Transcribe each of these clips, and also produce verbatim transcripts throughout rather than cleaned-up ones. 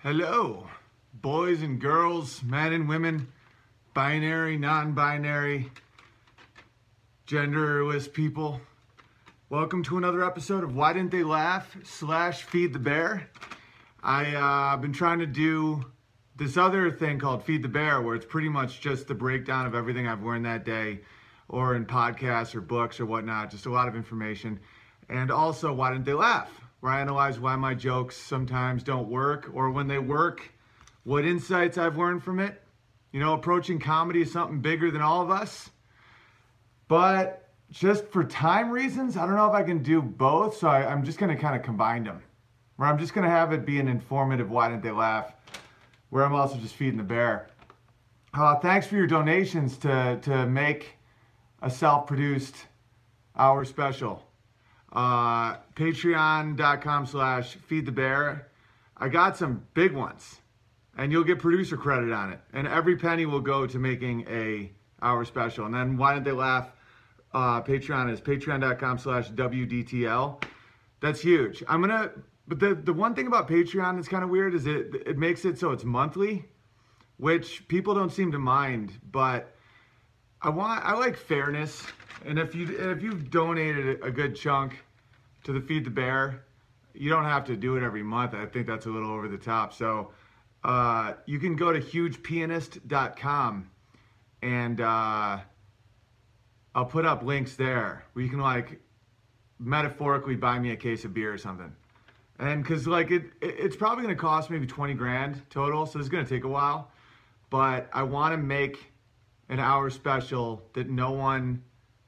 Hello, boys and girls, men and women, binary, non-binary, genderless people. Welcome to another episode of Why Didn't They Laugh slash Feed the Bear. I've uh, been trying to do this other thing called Feed the Bear, where it's pretty much just the breakdown of everything I've learned that day, or in podcasts or books or whatnot, just a lot of information. And also, Why Didn't They Laugh? Where I analyze why my jokes sometimes don't work, or when they work, what insights I've learned from it. You know, approaching comedy is something bigger than all of us. But just for time reasons, I don't know if I can do both, so I, I'm just going to kind of combine them. Where I'm just going to have it be an informative Why Didn't They Laugh, where I'm also just feeding the bear. Uh, thanks for your donations to, to make a self-produced hour special. Uh, Patreon.com slash feed the bear. I got some big ones, and you'll get producer credit on it. And every penny will go to making a hour special. And then Why Didn't They Laugh? Uh, Patreon is patreon.com slash WDTL. That's huge. I'm gonna, but the, the one thing about Patreon that's kind of weird is it it makes it so it's monthly, which people don't seem to mind. But I want I like fairness. And if you if you've donated a good chunk to the Feed the Bear, you don't have to do it every month. I think that's a little over the top. So uh, you can go to huge pianist dot com, and uh, I'll put up links there where you can like metaphorically buy me a case of beer or something. And because like it, it it's probably going to cost maybe twenty grand total, so it's going to take a while. But I want to make an hour special that no one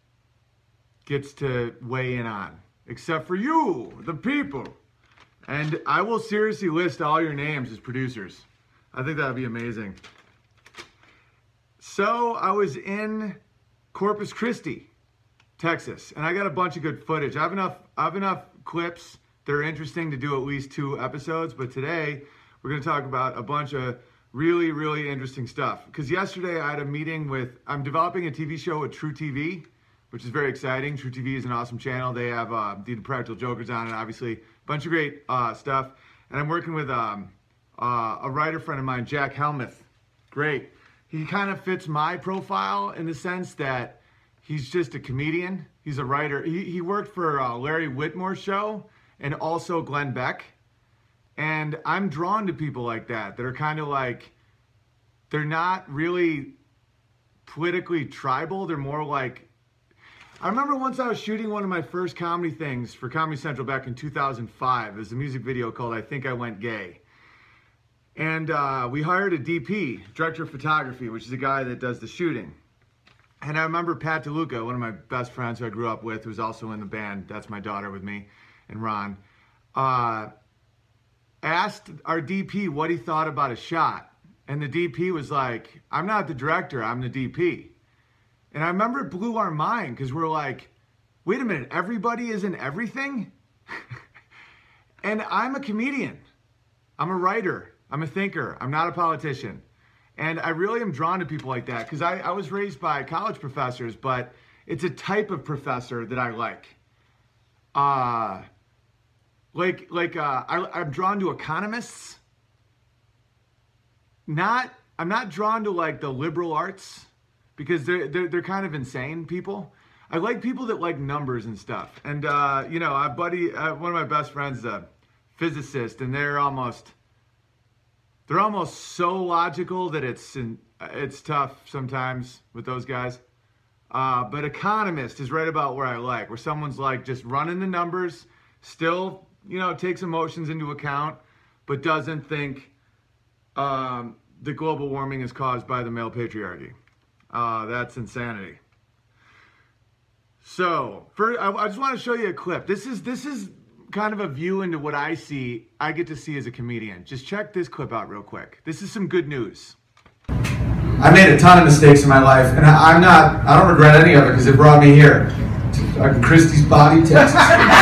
gets to weigh in on, except for you, the people. And I will seriously list all your names as producers. I think that'd be amazing. So I was in Corpus Christi, Texas, and I got a bunch of good footage. I have enough, I have enough clips that are interesting to do at least two episodes, but today we're gonna talk about a bunch of really, really interesting stuff. Because yesterday I had a meeting with, I'm developing a T V show with True T V, which is very exciting. True T V is an awesome channel. They have uh, the Practical Jokers on it, obviously. A bunch of great uh, stuff. And I'm working with um, uh, a writer friend of mine, Jack Helmuth. Great. He kind of fits my profile in the sense that he's just a comedian. He's a writer. He, he worked for uh, Larry Whitmore's show and also Glenn Beck. And I'm drawn to people like that, that are kind of like, they're not really politically tribal. They're more like, I remember once I was shooting one of my first comedy things for Comedy Central back in two thousand five. It was a music video called I Think I Went Gay. And uh, we hired a D P, director of photography, which is a guy that does the shooting. And I remember Pat DeLuca, one of my best friends who I grew up with, who's also in the band. That's my daughter with me, and Ron. Uh, asked our D P what he thought about a shot. And the D P was like, I'm not the director, I'm the D P. And I remember it blew our mind because we're like, wait a minute, everybody is in everything? And I'm a comedian. I'm a writer. I'm a thinker. I'm not a politician. And I really am drawn to people like that because I, I was raised by college professors, but it's a type of professor that I like. Uh, like, like uh, I, I'm drawn to economists. Not, I'm not drawn to like the liberal arts, because they're, they're, they're kind of insane people. I like people that like numbers and stuff. And, uh, you know, a buddy, uh, one of my best friends is a physicist, and they're almost, they're almost so logical that it's, it's tough sometimes with those guys. Uh, but economist is right about where I like, where someone's like just running the numbers, still, you know, takes emotions into account, but doesn't think um, that global warming is caused by the male patriarchy. Uh, that's insanity. So, for, I, I just want to show you a clip. This is this is kind of a view into what I see, I get to see as a comedian. Just check this clip out real quick. This is some good news. I made a ton of mistakes in my life, and I, I'm not, I don't regret any of it because it brought me here. To Christie's Body, Texas.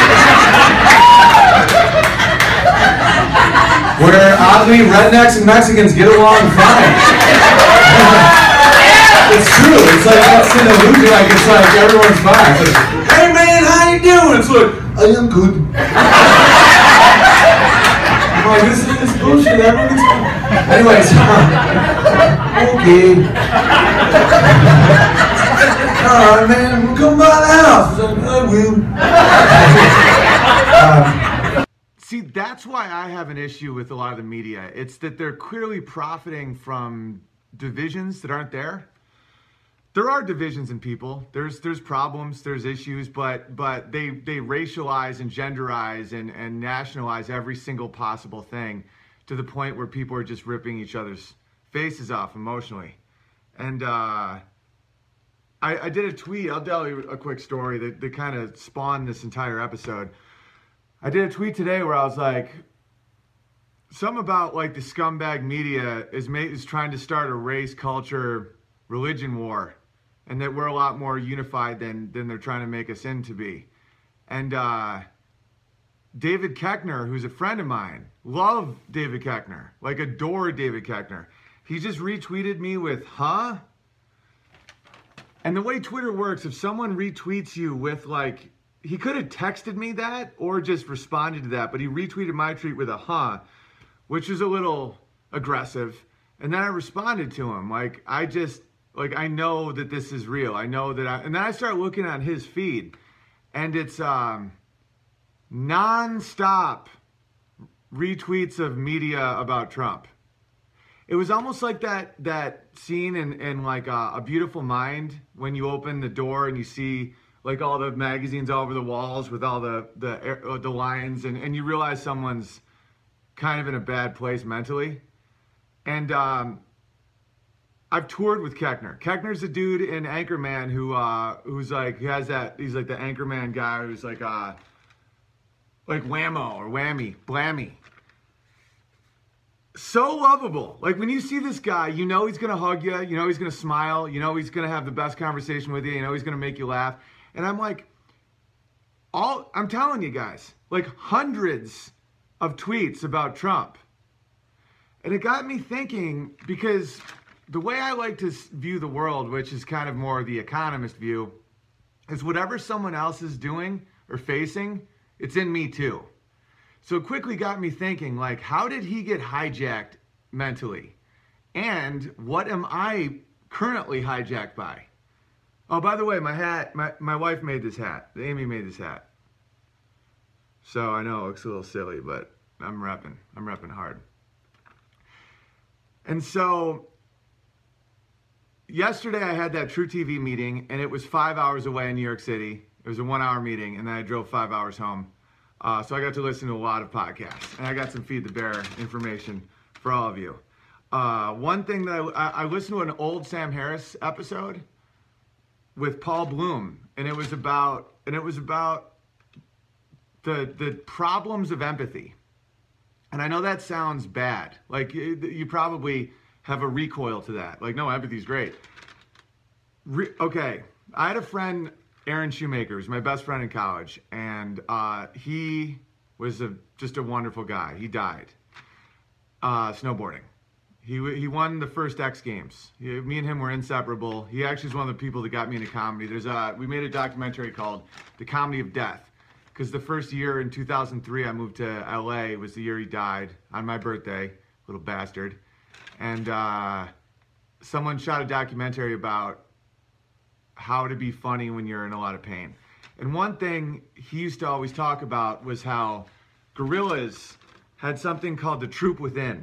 Where oddly rednecks and Mexicans get along fine. It's true. It's like that's an illusion. Like it's like everyone's fine. It's like, hey man, how you doing? It's like I am good. like, this is this bullshit. Everything's fine. Anyways, okay. All right, man, we'll come by the house. I was like, I will. um, See, that's why I have an issue with a lot of the media. It's that they're clearly profiting from divisions that aren't there. There are divisions in people. There's there's problems, there's issues, but but they they racialize and genderize and, and nationalize every single possible thing to the point where people are just ripping each other's faces off emotionally. And uh, I, I did a tweet. I'll tell you a quick story that, that kind of spawned this entire episode. I did a tweet today where I was like, something about like the scumbag media is ma- is trying to start a race, culture, religion war, and that we're a lot more unified than than they're trying to make us into be. And uh, David Koechner, who's a friend of mine, love David Koechner, like adore David Koechner. He just retweeted me with, huh? And the way Twitter works, if someone retweets you with like, he could have texted me that or just responded to that, but he retweeted my tweet with a huh, which is a little aggressive. And then I responded to him. Like, I just, like, I know that this is real. I know that I, and then I start looking on his feed and it's um, non-stop retweets of media about Trump. It was almost like that that scene in, in like uh, A Beautiful Mind when you open the door and you see like all the magazines all over the walls with all the the uh, the lines, and, and you realize someone's kind of in a bad place mentally. And um, I've toured with Koechner. Koechner's a dude in Anchorman who uh, who's like, he has that, he's like the Anchorman guy who's like uh, like Whammo or Whammy, Blammy. So lovable. Like when you see this guy, you know he's going to hug you, you know he's going to smile, you know he's going to have the best conversation with you, you know he's going to make you laugh. And I'm like, all I'm telling you guys, like hundreds of tweets about Trump. And it got me thinking, because the way I like to view the world, which is kind of more the economist view, is whatever someone else is doing or facing, it's in me too. So it quickly got me thinking, like, how did he get hijacked mentally? And what am I currently hijacked by? Oh, by the way, my hat, my, my wife made this hat. Amy made this hat. So I know it looks a little silly, but I'm repping. I'm repping hard. And so yesterday I had that True T V meeting, and it was five hours away in New York City. It was a one-hour meeting, and then I drove five hours home. Uh, so I got to listen to a lot of podcasts, and I got some Feed the Bear information for all of you. Uh, one thing that I, I listened to an old Sam Harris episode with Paul Bloom, and it was about and it was about the the problems of empathy. And I know that sounds bad. Like you, you probably have a recoil to that. Like, no, empathy's great. Re- okay, I had a friend, Aaron Shoemaker, who's my best friend in college, and uh, he was a, just a wonderful guy. He died uh, snowboarding. He he won the first X Games. He, me and him were inseparable. He actually is one of the people that got me into comedy. There's a we made a documentary called The Comedy of Death, because the first year in two thousand three I moved to L A was the year he died on my birthday, little bastard. And uh, someone shot a documentary about how to be funny when you're in a lot of pain. And one thing he used to always talk about was how gorillas had something called the troop within.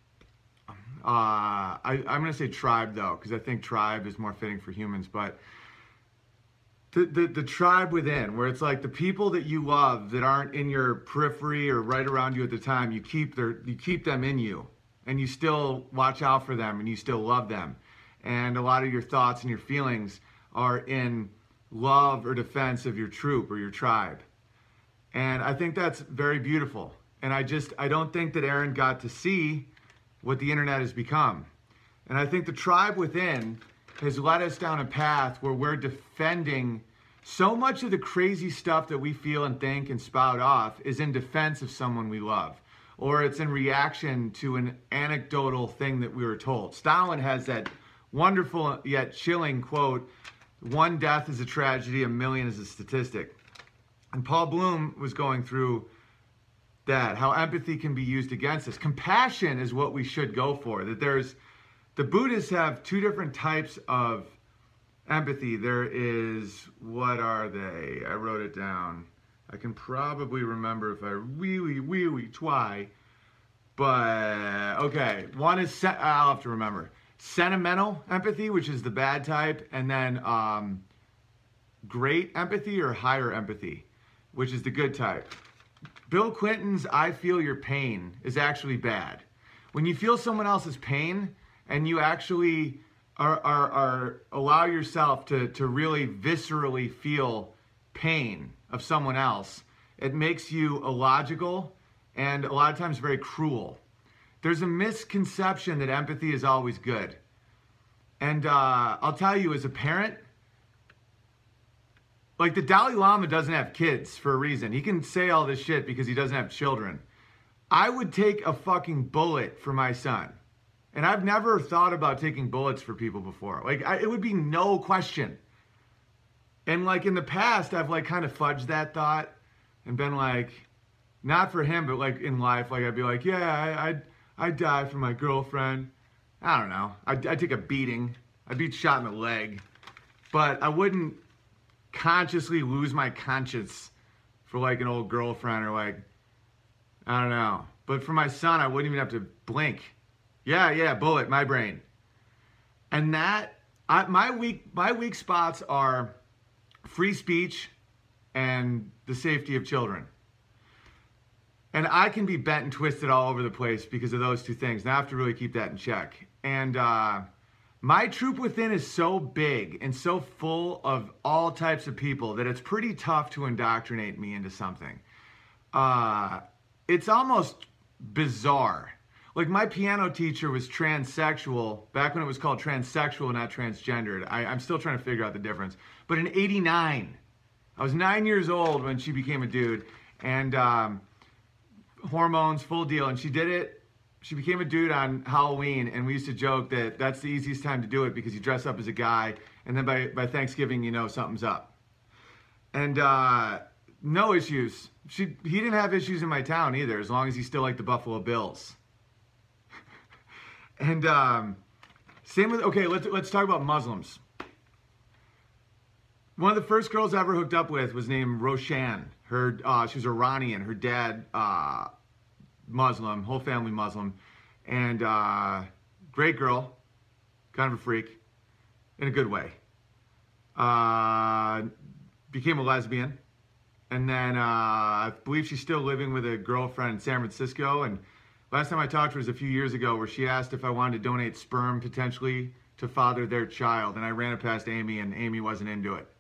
Uh, I, I'm going to say tribe, though, because I think tribe is more fitting for humans. But the, the, the tribe within, where it's like the people that you love that aren't in your periphery or right around you at the time, you keep their, you keep them in you. And you still watch out for them, and you still love them. And a lot of your thoughts and your feelings are in love or defense of your troop or your tribe. And I think that's very beautiful. And I just, I don't think that Aaron got to see what the internet has become. And I think the tribe within has led us down a path where we're defending so much of the crazy stuff that we feel and think and spout off is in defense of someone we love, or it's in reaction to an anecdotal thing that we were told. Stalin has that wonderful yet chilling quote, "One death is a tragedy, a million is a statistic." And Paul Bloom was going through that, how empathy can be used against us. Compassion is what we should go for. That there's, the Buddhists have two different types of empathy. There is, what are they? I wrote it down. I can probably remember if I really, really try. But, okay, one is, se- I'll have to remember. Sentimental empathy, which is the bad type, and then um, great empathy or higher empathy, which is the good type. Bill Clinton's I feel your pain is actually bad. When you feel someone else's pain and you actually are, are, are allow yourself to, to really viscerally feel pain of someone else, it makes you illogical and a lot of times very cruel. There's a misconception that empathy is always good. And uh, I'll tell you, as a parent, like the Dalai Lama doesn't have kids for a reason. He can say all this shit because he doesn't have children. I would take a fucking bullet for my son. And I've never thought about taking bullets for people before. Like, I, it would be no question. And like in the past, I've like kind of fudged that thought and been like, not for him, but like in life, like I'd be like, yeah, I, I'd, I'd die for my girlfriend. I don't know. I'd, I'd take a beating. I'd be shot in the leg. But I wouldn't consciously lose my conscience for like an old girlfriend or like, I don't know. But for my son, I wouldn't even have to blink. Yeah, yeah, bullet, my brain. And that, I, my weak, my weak spots are free speech and the safety of children. And I can be bent and twisted all over the place because of those two things. And I have to really keep that in check. And uh, my troop within is so big and so full of all types of people that it's pretty tough to indoctrinate me into something. Uh, it's almost bizarre. Like my piano teacher was transsexual back when it was called transsexual, not transgendered. I, I'm still trying to figure out the difference. But in eighty-nine, I was nine years old when she became a dude. And um, hormones, full deal. And she did it. She became a dude on Halloween. And we used to joke that that's the easiest time to do it because you dress up as a guy. And then by, by Thanksgiving, you know something's up. And uh, no issues. She, he didn't have issues in my town either, as long as he still liked the Buffalo Bills. And um, same with, okay, let's, let's talk about Muslims. One of the first girls I ever hooked up with was named Roshan. Her, uh, she was Iranian. Her dad, uh, Muslim, whole family Muslim. And uh, great girl, kind of a freak, in a good way. Uh, became a lesbian. And then uh, I believe she's still living with a girlfriend in San Francisco. And last time I talked to her was a few years ago where she asked if I wanted to donate sperm potentially to father their child. And I ran it past Amy and Amy wasn't into it.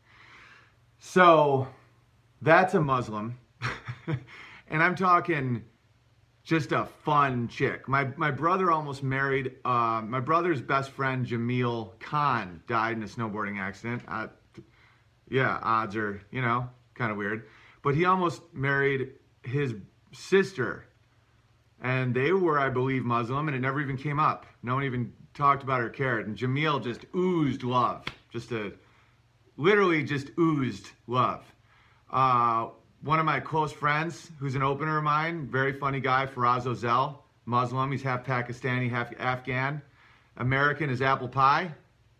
So that's a Muslim. And I'm talking just a fun chick. My my brother almost married, uh, my brother's best friend, Jamil Khan, died in a snowboarding accident. Uh, yeah, odds are, you know, kind of weird. But he almost married his sister. And they were, I believe, Muslim, and it never even came up. No one even talked about it or cared. And Jamil just oozed love. Just a, literally just oozed love. Uh, one of my close friends, who's an opener of mine, very funny guy, Faraz Ozel, Muslim. He's half Pakistani, half Afghan. American is apple pie.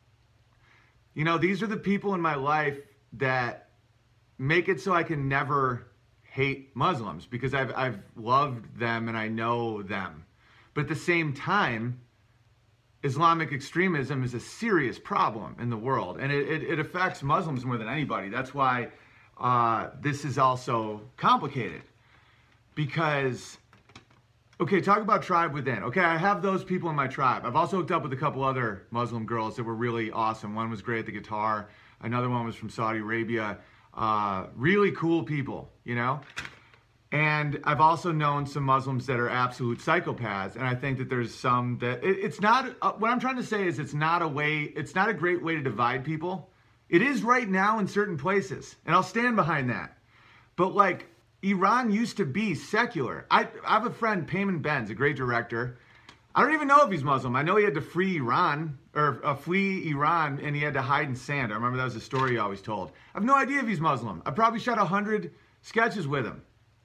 You know, these are the people in my life that make it so I can never hate Muslims because I've I've loved them and I know them. But at the same time, Islamic extremism is a serious problem in the world, and it, it, it affects Muslims more than anybody. That's why uh, this is also complicated. Because, okay, talk about tribe within. Okay, I have those people in my tribe. I've also hooked up with a couple other Muslim girls that were really awesome. One was great at the guitar. Another one was from Saudi Arabia. Uh, really cool people, you know? And I've also known some Muslims that are absolute psychopaths, and I think that there's some that it, it's not. Uh, what I'm trying to say is, it's not a way. It's not a great way to divide people. It is right now in certain places, and I'll stand behind that. But like Iran used to be secular. I, I have a friend, Payman Benz, a great director. I don't even know if he's Muslim. I know he had to free Iran or uh, flee Iran, and he had to hide in sand. I remember that was a story he always told. I have no idea if he's Muslim. I probably shot a hundred sketches with him.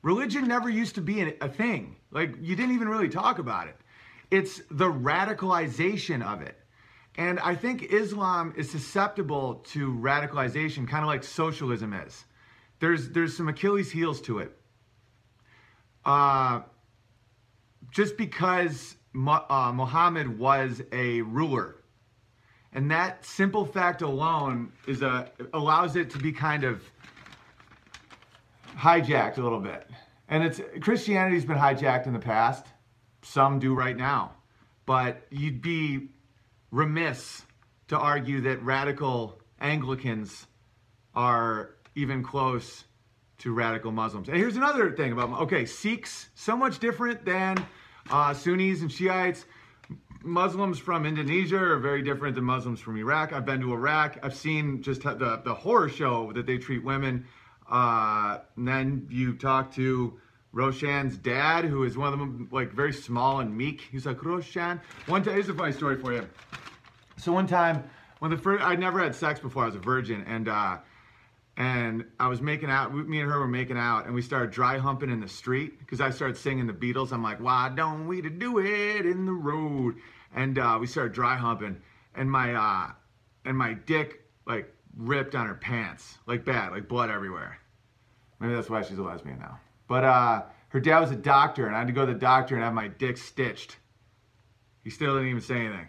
Religion never used to be a thing. Like, you didn't even really talk about it. It's the radicalization of it. And I think Islam is susceptible to radicalization, kind of like socialism is. There's there's some Achilles heels to it. Uh, just because uh, Muhammad was a ruler. And that simple fact alone is a allows it to be kind of hijacked a little bit. And it's Christianity's been hijacked in the past. Some do right now. But you'd be remiss to argue that radical Anglicans are even close to radical Muslims. And here's another thing about, okay, Sikhs, so much different than uh, Sunnis and Shiites. Muslims from Indonesia are very different than Muslims from Iraq. I've been to Iraq. I've seen just the, the horror show that they treat women. Uh, and then you talk to Roshan's dad, who is one of them, like very small and meek. He's like, Roshan. One time, here's a funny story for you. So one time, when the first, I'd never had sex before. I was a virgin, and uh, and I was making out. Me and her were making out, and we started dry humping in the street because I started singing the Beatles. I'm like, why don't we do it in the road? And uh, we started dry humping, and my uh, and my dick like ripped on her pants, like bad, like blood everywhere. Maybe that's why she's a lesbian now. But uh, her dad was a doctor, and I had to go to the doctor and have my dick stitched. He still didn't even say anything.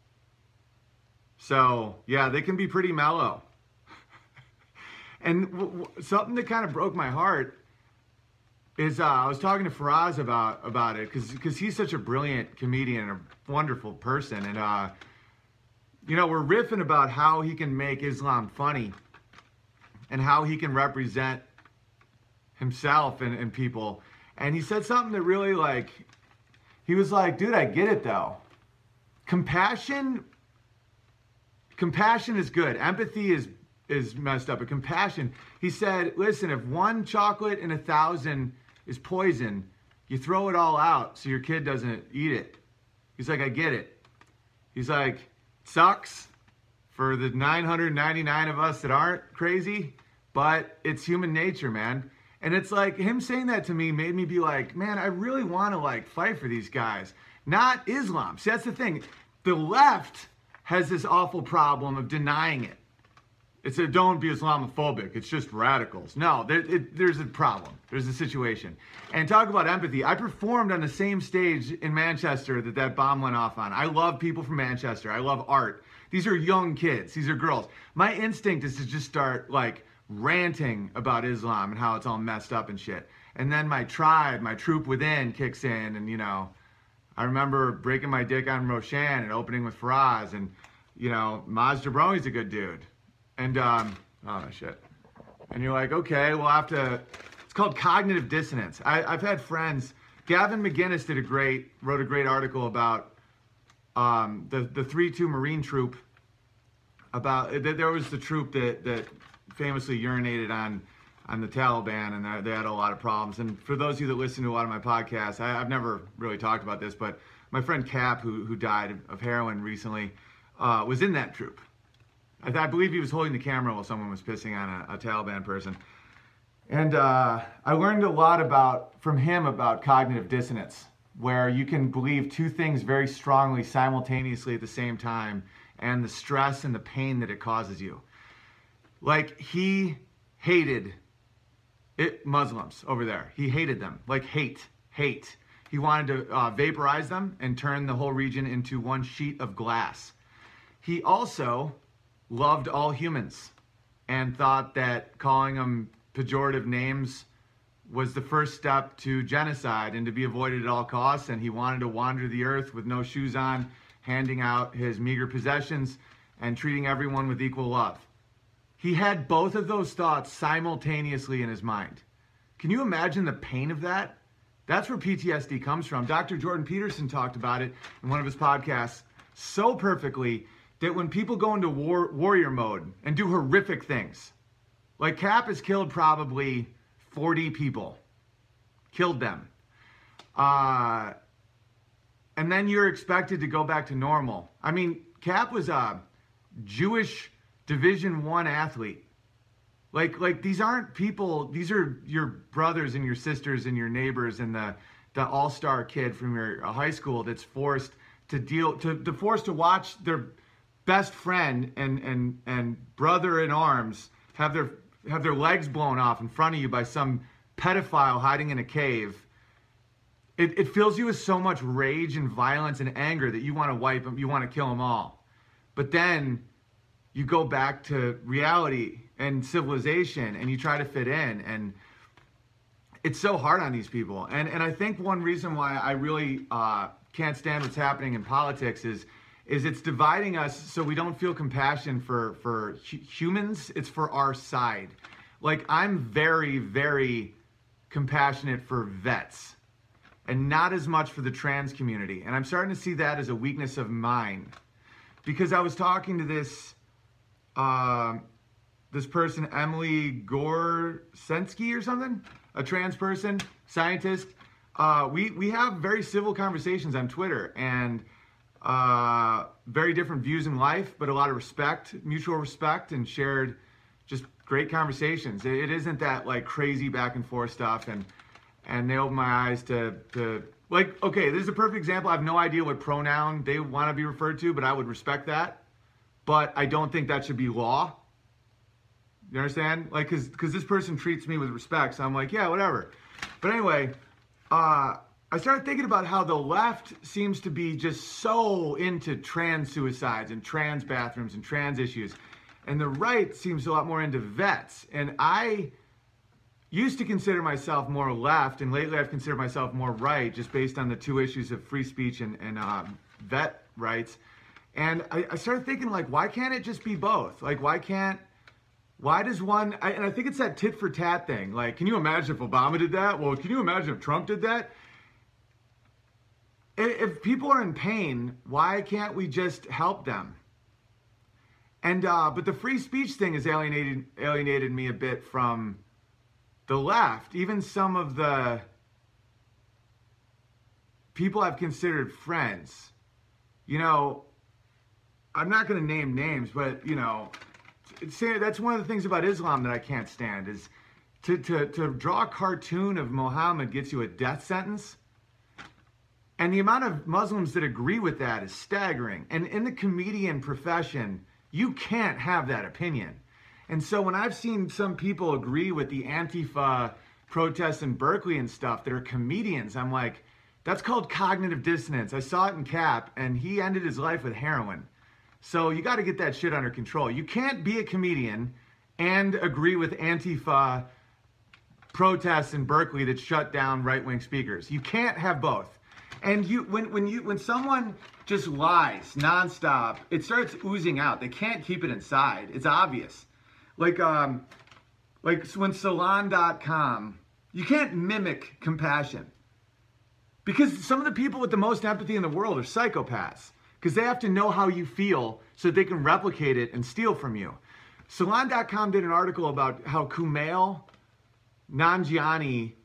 So yeah, they can be pretty mellow. And w- w- something that kind of broke my heart is uh, I was talking to Faraz about about it because because he's such a brilliant comedian and a wonderful person, and uh, you know, we're riffing about how he can make Islam funny and how he can represent himself and, and people. And he said something that really, like, he was like, dude, I get it though. Compassion, compassion is good. Empathy is is messed up. But compassion, he said, listen, if one chocolate in a thousand is poison, you throw it all out so your kid doesn't eat it. He's like, I get it. He's like, sucks for the nine hundred ninety-nine of us that aren't crazy, but it's human nature, man. And it's like, him saying that to me made me be like, man, I really want to like fight for these guys, not Islam. See, that's the thing. The left has this awful problem of denying it. It's a, don't be Islamophobic. It's just radicals. No, there, it, there's a problem. There's a situation. And talk about empathy. I performed on the same stage in Manchester that that bomb went off on. I love people from Manchester. I love art. These are young kids. These are girls. My instinct is to just start like ranting about Islam and how it's all messed up and shit. And then my tribe, my troop within kicks in. And, you know, I remember breaking my dick on Roshan and opening with Faraz. And, you know, Maz Jabroni's a good dude. And, um, oh, no shit. And you're like, okay, we'll have to, it's called cognitive dissonance. I, I've had friends, Gavin McGinnis did a great, wrote a great article about um, the, the three two Marine troop, about, there was the troop that, that famously urinated on, on the Taliban, and they had a lot of problems. And for those of you that listen to a lot of my podcasts, I, I've never really talked about this, but my friend Cap, who, who died of heroin recently, uh, was in that troop. I, I believe he was holding the camera while someone was pissing on a, a Taliban person. And uh, I learned a lot about from him about cognitive dissonance, where you can believe two things very strongly simultaneously at the same time, and the stress and the pain that it causes you. Like, he hated it, Muslims over there. He hated them. Like, hate. Hate. He wanted to uh, vaporize them and turn the whole region into one sheet of glass. He also loved all humans and thought that calling them pejorative names was the first step to genocide and to be avoided at all costs. And he wanted to wander the earth with no shoes on, handing out his meager possessions and treating everyone with equal love. He had both of those thoughts simultaneously in his mind. Can you imagine the pain of that? That's where P T S D comes from. Doctor Jordan Peterson talked about it in one of his podcasts so perfectly, that when people go into war, warrior mode and do horrific things, like Cap has killed probably forty people, killed them. Uh, and then you're expected to go back to normal. I mean, Cap was a Jewish Division One athlete. Like, like these aren't people, these are your brothers and your sisters and your neighbors and the, the all-star kid from your high school that's forced to deal, to, to forced to watch their best friend and, and, and brother in arms have their, have their legs blown off in front of you by some pedophile hiding in a cave. It, it fills you with so much rage and violence and anger that you want to wipe them, you want to kill them all. But then you go back to reality and civilization and you try to fit in, and it's so hard on these people. And and I think one reason why I really uh, can't stand what's happening in politics is is it's dividing us so we don't feel compassion for, for hu- humans. It's for our side. Like, I'm very, very compassionate for vets and not as much for the trans community. And I'm starting to see that as a weakness of mine. Because I was talking to this uh, this person, Emily Gorsensky or something, a trans person, scientist. Uh, we, we have very civil conversations on Twitter and uh, very different views in life, but a lot of respect, mutual respect, and shared just great conversations. It, it isn't that like crazy back and forth stuff. And and they opened my eyes to, to like, okay, this is a perfect example. I have no idea what pronoun they want to be referred to, but I would respect that. But I don't think that should be law. You understand? Like, cause, cause this person treats me with respect, so I'm like, yeah, whatever. But anyway, uh, I started thinking about how the left seems to be just so into trans suicides and trans bathrooms and trans issues. And the right seems a lot more into vets. And I used to consider myself more left, and lately I've considered myself more right, just based on the two issues of free speech and, and uh, vet rights. And I, I started thinking, like, why can't it just be both? Like, why can't, why does one, I, and I think it's that tit for tat thing. Like, can you imagine if Obama did that? Well, can you imagine if Trump did that? If people are in pain, why can't we just help them? And, uh, but the free speech thing has alienated, alienated me a bit from the left. Even some of the people I've considered friends, you know, I'm not going to name names, but, you know, it's, that's one of the things about Islam that I can't stand is to, to, to draw a cartoon of Muhammad gets you a death sentence. And the amount of Muslims that agree with that is staggering. And in the comedian profession, you can't have that opinion. And so when I've seen some people agree with the Antifa protests in Berkeley and stuff that are comedians, I'm like, that's called cognitive dissonance. I saw it in Cap, and he ended his life with heroin. So you got to get that shit under control. You can't be a comedian and agree with Antifa protests in Berkeley that shut down right-wing speakers. You can't have both. And you, when when you when someone just lies nonstop, it starts oozing out. They can't keep it inside. It's obvious. Like um, like when Salon dot com, you can't mimic compassion. Because some of the people with the most empathy in the world are psychopaths. Because they have to know how you feel so that they can replicate it and steal from you. Salon dot com did an article about how Kumail Nanjiani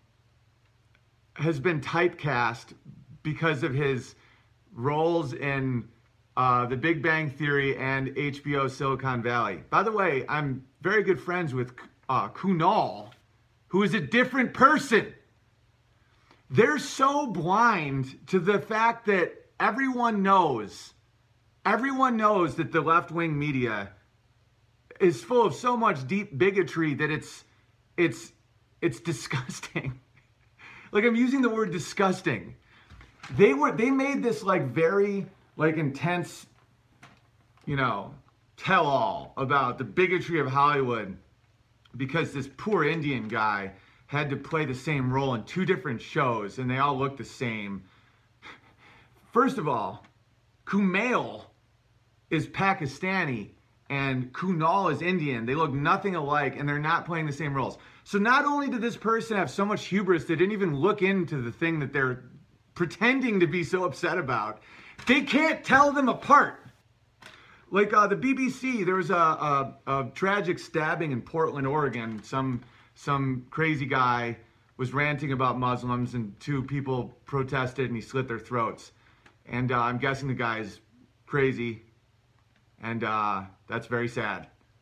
has been typecast because of his roles in uh, The Big Bang Theory and H B O Silicon Valley. By the way, I'm very good friends with uh, Kunal, who is a different person. They're so blind to the fact that everyone knows, everyone knows that the left-wing media is full of so much deep bigotry that it's, it's, it's disgusting. Like, I'm using the word disgusting. They were, they made this like very like intense, you know, tell-all about the bigotry of Hollywood because this poor Indian guy had to play the same role in two different shows and they all looked the same. First of all, Kumail is Pakistani and Kunal is Indian. They look nothing alike and they're not playing the same roles. So not only did this person have so much hubris they didn't even look into the thing that they're pretending to be so upset about, they can't tell them apart. Like uh, the B B C, there was a, a, a tragic stabbing in Portland, Oregon. Some some crazy guy was ranting about Muslims and two people protested and he slit their throats. And uh, I'm guessing the guy's crazy and uh, that's very sad.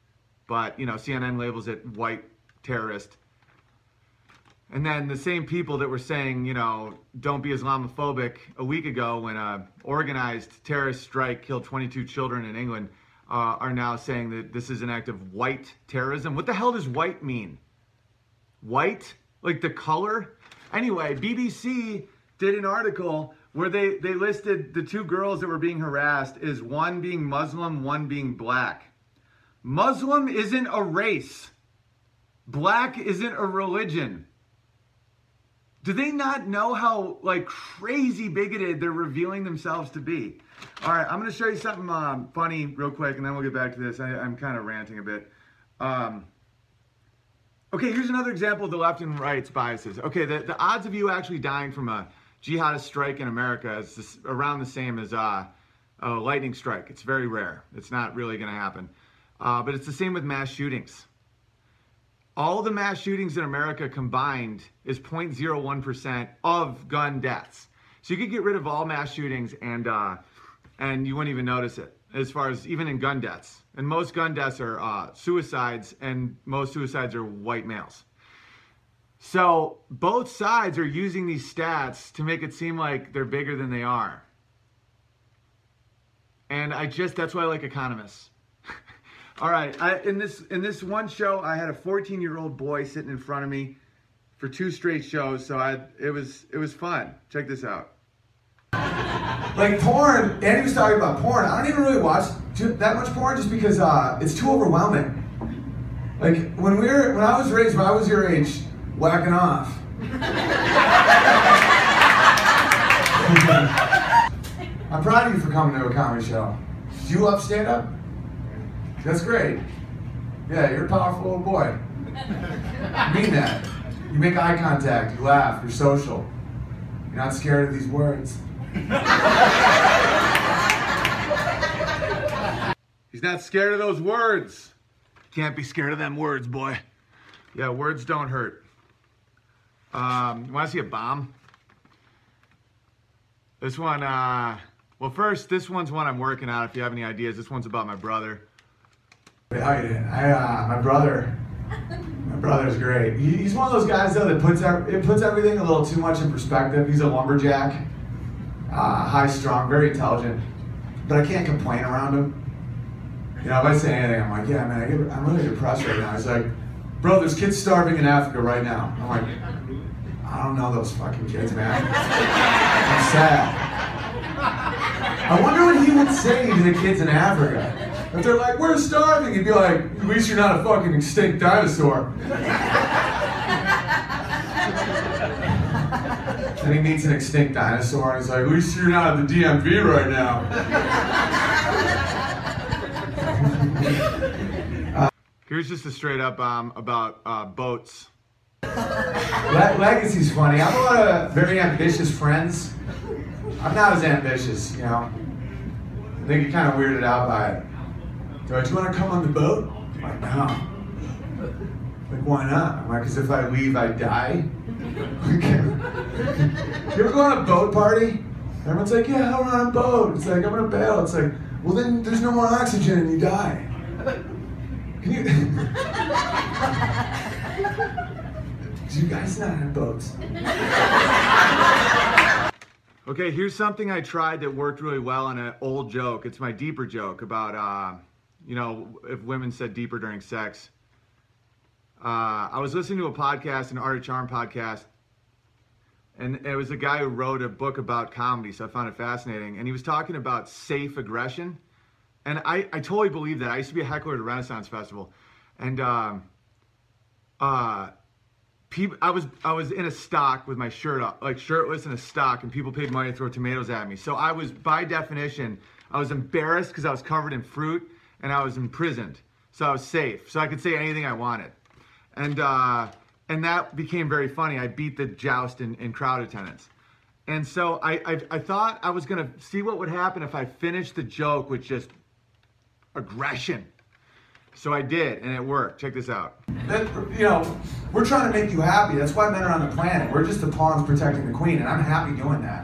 but, you know, C N N labels it white terrorist. And then the same people that were saying, you know, don't be Islamophobic a week ago when a organized terrorist strike killed twenty-two children in England uh, are now saying that this is an act of white terrorism. What the hell does white mean? White? Like the color? Anyway, B B C did an article where they, they listed the two girls that were being harassed as one being Muslim, one being black. Muslim isn't a race. Black isn't a religion. Do they not know how, like, crazy bigoted they're revealing themselves to be? All right, I'm going to show you something um, funny real quick, and then we'll get back to this. I, I'm kind of ranting a bit. Um, okay, here's another example of the left and right's biases. Okay, the, the odds of you actually dying from a jihadist strike in America is this, around the same as uh, a lightning strike. It's very rare. It's not really going to happen. Uh, but it's the same with mass shootings. All the mass shootings in America combined is zero point zero one percent of gun deaths. So you could get rid of all mass shootings and uh, and you wouldn't even notice it, as far as even in gun deaths. And most gun deaths are uh, suicides, and most suicides are white males. So both sides are using these stats to make it seem like they're bigger than they are. And I just, that's why I like economists. All right, I, in this in this one show, I had a fourteen-year-old boy sitting in front of me for two straight shows, so I it was it was fun. Check this out. Like porn, Andy was talking about porn. I don't even really watch too, that much porn just because uh, it's too overwhelming. Like when we were, when I was raised, when I was your age, whacking off. I'm proud of you for coming to a comedy show. Do you love stand-up? That's great. Yeah, you're a powerful little boy. I mean that. You make eye contact, you laugh, you're social. You're not scared of these words. He's not scared of those words. Can't be scared of them words, boy. Yeah, words don't hurt. Um, you want to see a bomb? This one, uh, well, first, this one's one I'm working on. If you have any ideas, this one's about my brother. How you doing? I, uh, my brother, my brother's great. He, he's one of those guys though that puts it puts everything a little too much in perspective. He's a lumberjack, uh, high strung, very intelligent, but I can't complain around him. You know, if I say anything, I'm like, yeah, man, I get, I'm really depressed right now. He's like, bro, there's kids starving in Africa right now. I'm like, I don't know those fucking kids, man. I'm sad. I wonder what he would say to the kids in Africa. If they're like, we're starving, he'd be like, at least you're not a fucking extinct dinosaur. And he meets an extinct dinosaur, and he's like, at least you're not at the D M V right now. uh, Here's just a straight up bomb about uh, boats. Le- Legacy's funny. I have a lot of very ambitious friends. I'm not as ambitious, you know. I think you're kind of weirded out by it. They're like, do you want to come on the boat? I'm like, no. Like, why not? I'm like, because if I leave, I die. You ever go on a boat party? Everyone's like, yeah, we're on a boat. It's like, I'm gonna bail. It's like, well, then there's no more oxygen and you die. Can you? Do you guys not have boats? Okay, here's something I tried that worked really well on an old joke. It's my deeper joke about, uh, you know, if women said deeper during sex. Uh, I was listening to a podcast, an Art of Charm podcast, and it was a guy who wrote a book about comedy, so I found it fascinating. And he was talking about safe aggression. And I, I totally believe that. I used to be a heckler at a Renaissance Festival. And um, uh, people, I was I was in a stock with my shirt off, like shirtless in a stock, and people paid money to throw tomatoes at me. So I was, by definition, I was embarrassed because I was covered in fruit, and I was imprisoned. So I was safe. So I could say anything I wanted. And uh, and that became very funny. I beat the joust in, in crowd attendance. And so I, I I thought I was going to see what would happen if I finished the joke with just aggression. So I did, and it worked. Check this out. That, you know, we're trying to make you happy. That's why men are on the planet. We're just the pawns protecting the queen, and I'm happy doing that.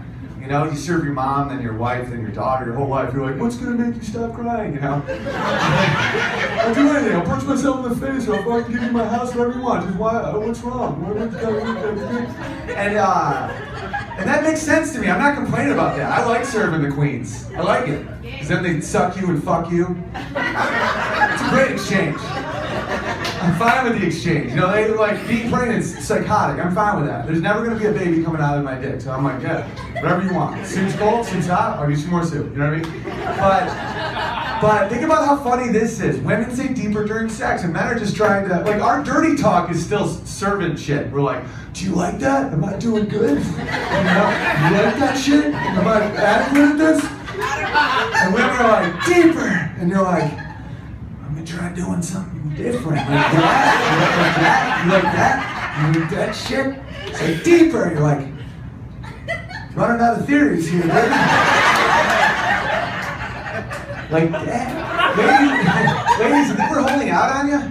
You know, you serve your mom, then your wife, then your daughter, your whole life. You're like, what's gonna make you stop crying? You know? I'll do anything. I'll punch myself in the face, or I'll fucking give you my house, whatever you want. Just why? What's wrong? What, what, what, what, what, and uh, and that makes sense to me. I'm not complaining about that. I like serving the queens. I like it. Because then they suck you and fuck you. It's a great exchange. I'm fine with the exchange. You know, they like being pregnant's psychotic. I'm fine with that. There's never gonna be a baby coming out of my dick. So I'm like, yeah, whatever you want. Soup's cold, soup's hot, I'll get you more soup. You know what I mean? But but think about how funny this is. Women say deeper during sex, and men are just trying to like our dirty talk is still servant shit. We're like, do you like that? Am I doing good? You know, you like that shit? Am I adequate at this? And women are like, deeper, and you're like, I'm gonna try doing something different. Like that? You like that? You like that? You like that shit? Say deeper. You're like, running out of theories here, baby. Like that. Ladies, ladies, you think we're holding out on you?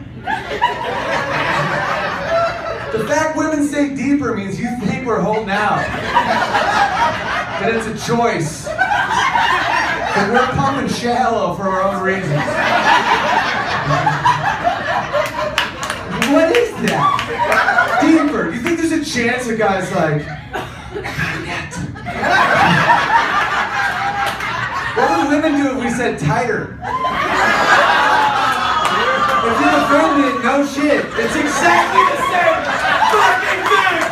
The fact women say deeper means you think we're holding out. That it's a choice. That we're pumping shallow for our own reasons. What is that? Deeper. Do you think there's a chance a guy's like, not yet? What would women do if we said tighter? If you're offended, no shit. It's exactly the same fucking thing!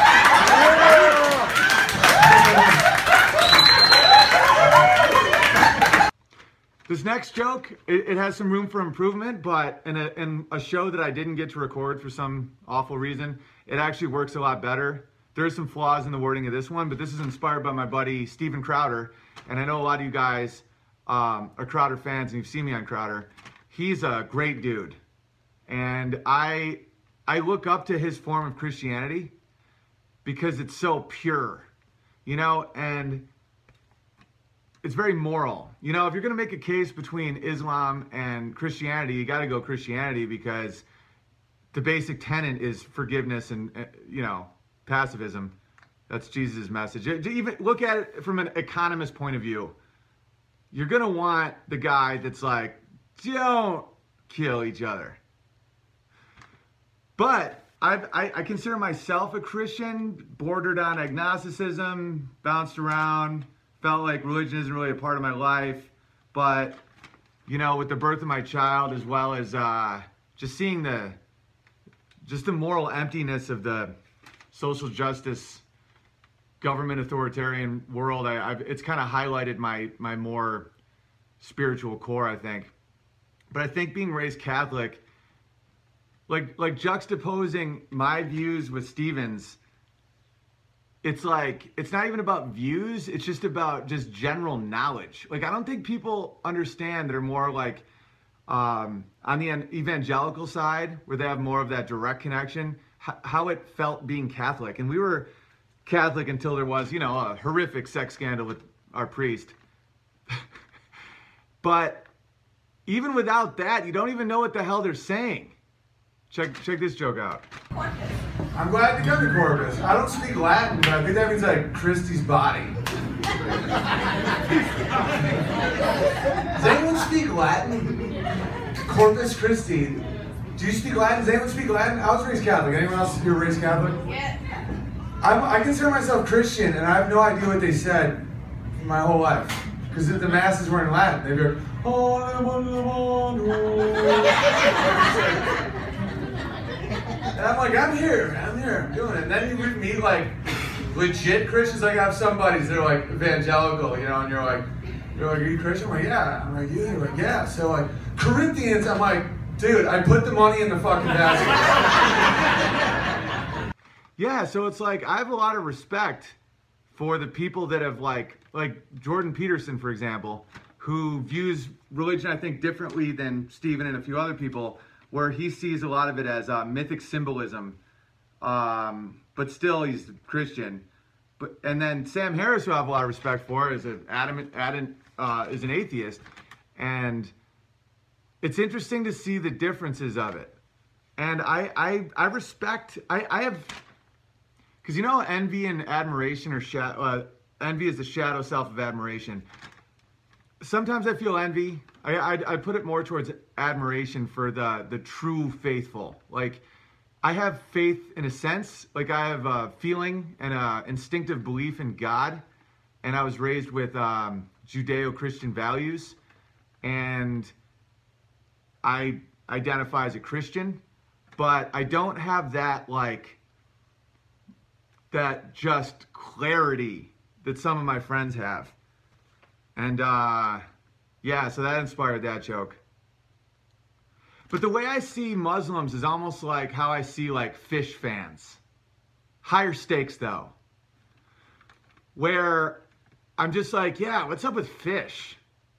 This next joke, it, it has some room for improvement, but in a, in a show that I didn't get to record for some awful reason, it actually works a lot better. There's some flaws in the wording of this one, but this is inspired by my buddy Steven Crowder, and I know a lot of you guys um, are Crowder fans, and you've seen me on Crowder. He's a great dude, and I I look up to his form of Christianity because it's so pure, you know, and it's very moral. You know, if you're going to make a case between Islam and Christianity, you got to go Christianity because the basic tenet is forgiveness and, uh, you know, pacifism. That's Jesus' message. Even look at it from an economist point of view. You're going to want the guy that's like, don't kill each other. But I've, I, I consider myself a Christian, bordered on agnosticism, bounced around, felt like religion isn't really a part of my life. But, you know, with the birth of my child, as well as uh, just seeing the, just the moral emptiness of the social justice, government authoritarian world, I, I've, it's kind of highlighted my, my more spiritual core, I think. But I think being raised Catholic, like, like juxtaposing my views with Stephen's, it's like, it's not even about views, it's just about just general knowledge. Like, I don't think people understand that are more like, um, on the evangelical side, where they have more of that direct connection, h- how it felt being Catholic. And we were Catholic until there was, you know, a horrific sex scandal with our priest. But even without that, you don't even know what the hell they're saying. Check check this joke out. I'm glad to come to Corpus. I don't speak Latin, but I think that means like Christy's body. Does anyone speak Latin? Corpus Christi. Do you speak Latin? Does anyone speak Latin? I was raised Catholic. Anyone else here raised Catholic? Yeah. I'm, I consider myself Christian, and I have no idea what they said my whole life. Because the masses were in Latin. They'd be like, oh, and I'm like, I'm here, I'm here, I'm doing it. And then you would meet like legit Christians. Like I have some buddies that are like evangelical, you know, and you're like, you're like, are you Christian? I'm like, yeah. I'm like, yeah. You're like, yeah. So like Corinthians, I'm like, dude, I put the money in the fucking basket. Yeah, so it's like I have a lot of respect for the people that have like, like Jordan Peterson, for example, who views religion, I think, differently than Stephen and a few other people, where he sees a lot of it as uh, mythic symbolism, um, but still he's Christian. But and then Sam Harris, who I have a lot of respect for, is an adamant, adamant uh, is an atheist, and it's interesting to see the differences of it. And I I, I respect I, I have, because you know envy and admiration are sh- uh, envy is the shadow self of admiration. Sometimes I feel envy. I, I I put it more towards admiration for the the true faithful. Like, I have faith in a sense. Like, I have a feeling and a instinctive belief in God, and I was raised with um, Judeo-Christian values, and I identify as a Christian, but I don't have that like that just clarity that some of my friends have. And, uh, yeah, so that inspired that joke. But the way I see Muslims is almost like how I see, like, fish fans. Higher stakes, though. Where I'm just like, yeah, what's up with fish?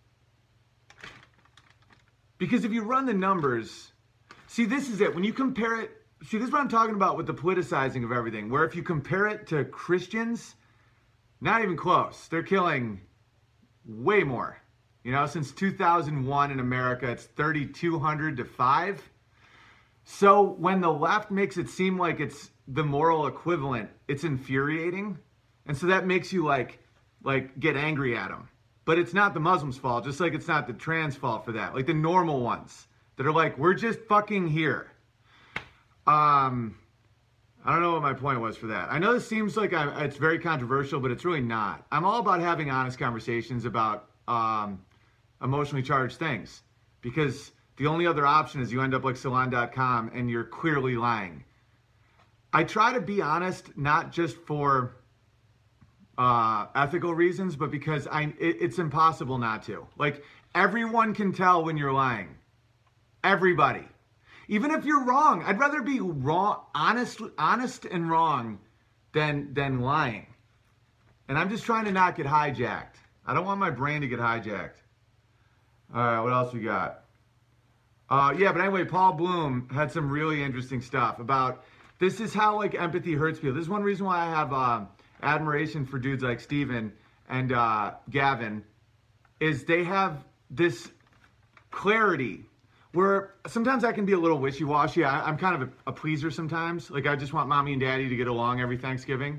Because if you run the numbers, see, this is it. When you compare it, see, this is what I'm talking about with the politicizing of everything. Where if you compare it to Christians, not even close. They're killing way more. You know, since two thousand one in America, it's thirty-two hundred to five. So when the left makes it seem like it's the moral equivalent, it's infuriating. And so that makes you like, like get angry at them. But it's not the Muslims' fault, just like it's not the trans fault for that. Like the normal ones that are like, we're just fucking here. Um, I don't know what my point was for that. I know this seems like I, it's very controversial, but it's really not. I'm all about having honest conversations about um, emotionally charged things, because the only other option is you end up like Salon dot com and you're clearly lying. I try to be honest, not just for uh, ethical reasons, but because I it, it's impossible not to. Like, everyone can tell when you're lying. Everybody. Even if you're wrong, I'd rather be wrong, honest, honest and wrong than than lying. And I'm just trying to not get hijacked. I don't want my brain to get hijacked. All right, what else we got? Uh, yeah, but anyway, Paul Bloom had some really interesting stuff about this is how like empathy hurts people. This is one reason why I have uh, admiration for dudes like Steven and uh, Gavin, is they have this clarity. Where sometimes I can be a little wishy-washy. I, I'm kind of a, a pleaser sometimes. Like, I just want mommy and daddy to get along every Thanksgiving.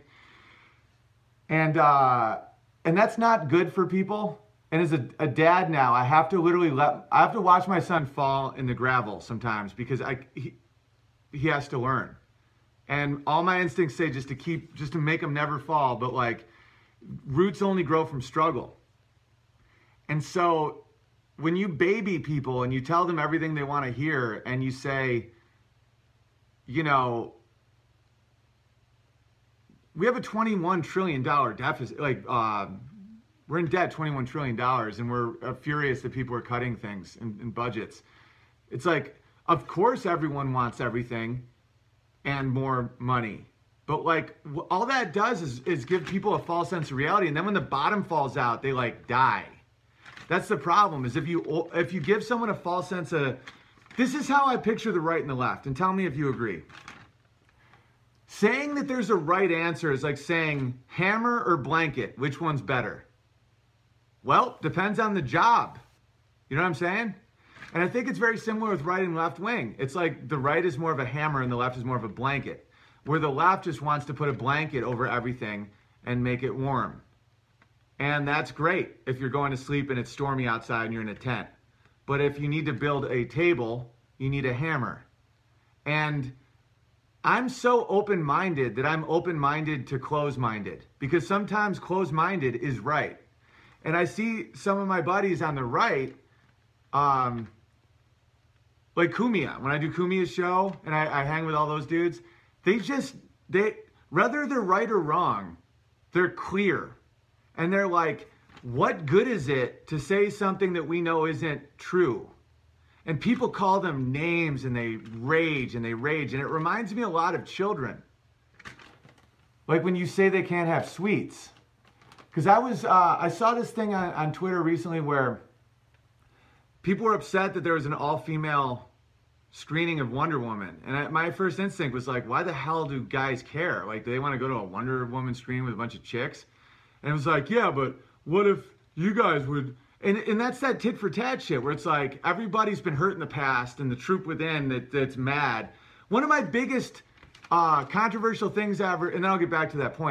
And uh, and that's not good for people. And as a, a dad now, I have to literally let, I have to watch my son fall in the gravel sometimes because I he, he has to learn. And all my instincts say just to keep, just to make him never fall. But like, roots only grow from struggle. And so when you baby people and you tell them everything they want to hear and you say, you know, we have a twenty-one trillion dollars deficit, like uh, we're in debt twenty-one trillion dollars and we're uh, furious that people are cutting things in, in budgets. It's like, of course everyone wants everything and more money. But like, all that does is, is give people a false sense of reality. And then when the bottom falls out, they like die. That's the problem, is if you if you give someone a false sense of, this is how I picture the right and the left, and tell me if you agree. Saying that there's a right answer is like saying hammer or blanket, which one's better? Well, depends on the job. You know what I'm saying? And I think it's very similar with right and left wing. It's like the right is more of a hammer and the left is more of a blanket, where the left just wants to put a blanket over everything and make it warm. And that's great if you're going to sleep and it's stormy outside and you're in a tent. But if you need to build a table, you need a hammer. And I'm so open-minded that I'm open-minded to close-minded, because sometimes close-minded is right. And I see some of my buddies on the right, um, like Kumia. When I do Kumia's show and I, I hang with all those dudes, they just, they whether they're right or wrong, they're clear. And they're like, what good is it to say something that we know isn't true? And people call them names and they rage and they rage. And it reminds me a lot of children. Like when you say they can't have sweets. Because I was, uh, I saw this thing on, on Twitter recently where people were upset that there was an all-female screening of Wonder Woman. And I, my first instinct was like, why the hell do guys care? Like, do they want to go to a Wonder Woman screening with a bunch of chicks? And it was like, yeah, but what if you guys would... And and that's that tit for tat shit where it's like everybody's been hurt in the past and the troop within that, that's mad. One of my biggest uh, controversial things ever, and then I'll get back to that point.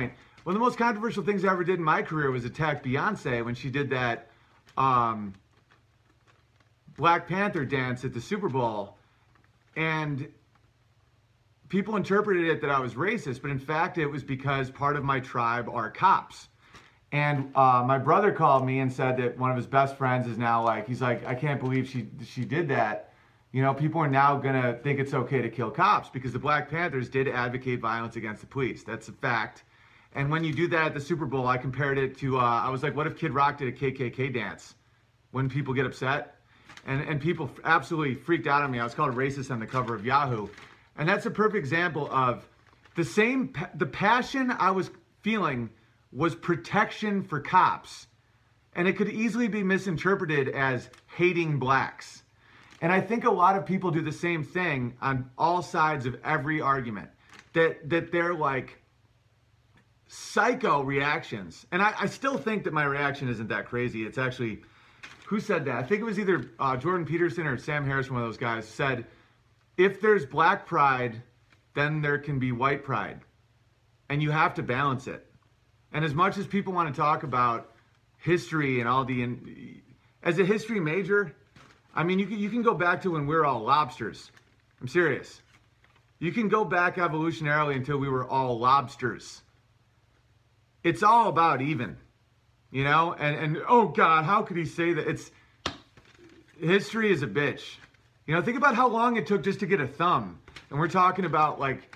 one of the most controversial things I ever did in my career was attack Beyonce when she did that um, Black Panther dance at the Super Bowl. And people interpreted it that I was racist, but in fact it was because part of my tribe are cops. And uh, my brother called me and said that one of his best friends is now like, he's like, I can't believe she she did that. You know, people are now gonna think it's okay to kill cops because the Black Panthers did advocate violence against the police. That's a fact. And when you do that at the Super Bowl, I compared it to, uh, I was like, what if Kid Rock did a K K K dance? When people get upset? And, and people absolutely freaked out on me. I was called a racist on the cover of Yahoo. And that's a perfect example of the same, the passion I was feeling was protection for cops. And it could easily be misinterpreted as hating blacks. And I think a lot of people do the same thing on all sides of every argument. That that they're like psycho reactions. And I, I still think that my reaction isn't that crazy. It's actually, who said that? I think it was either uh, Jordan Peterson or Sam Harris, one of those guys, said, if there's black pride, then there can be white pride. And you have to balance it. And as much as people want to talk about history and all the, in, as a history major, I mean, you can, you can go back to when we were all lobsters. I'm serious. You can go back evolutionarily until we were all lobsters. It's all about even, you know? And, and oh God, how could he say that? It's, history is a bitch. You know, think about how long it took just to get a thumb. And we're talking about like,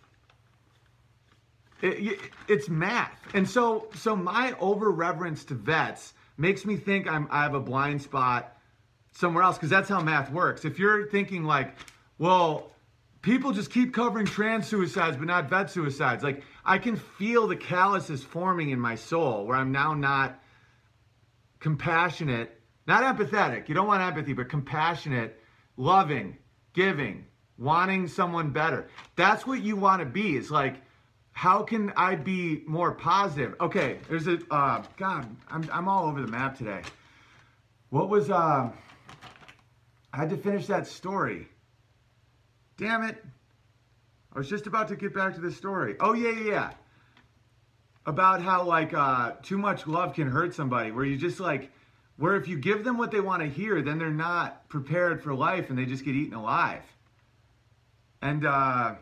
It, it's math. And so so my over-reverence to vets makes me think I'm, I have a blind spot somewhere else, because that's how math works. If you're thinking like, well, people just keep covering trans suicides but not vet suicides, like I can feel the calluses forming in my soul where I'm now not compassionate, not empathetic. You don't want empathy, but compassionate, loving, giving, wanting someone better. That's what you want to be. It's like, how can I be more positive? Okay, there's a, uh, God, I'm, I'm all over the map today. What was, uh, I had to finish that story. Damn it. I was just about to get back to the story. Oh, yeah, yeah, yeah. About how, like, uh, too much love can hurt somebody, where you just, like, where if you give them what they want to hear, then they're not prepared for life and they just get eaten alive. And, uh...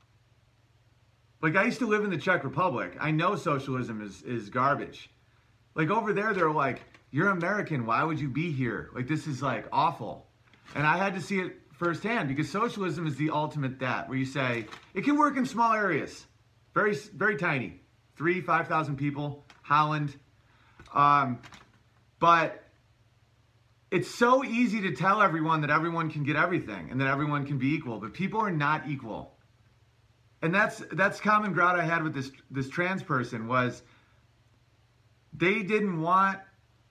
like, I used to live in the Czech Republic. I know socialism is, is garbage. Like, over there, they're like, you're American. Why would you be here? Like, this is, like, awful. And I had to see it firsthand, because socialism is the ultimate that, where you say, it can work in small areas. Very, very tiny. Three, five thousand people. Holland. Um, but it's so easy to tell everyone that everyone can get everything and that everyone can be equal. But people are not equal. And that's that's common ground I had with this this trans person was they didn't want,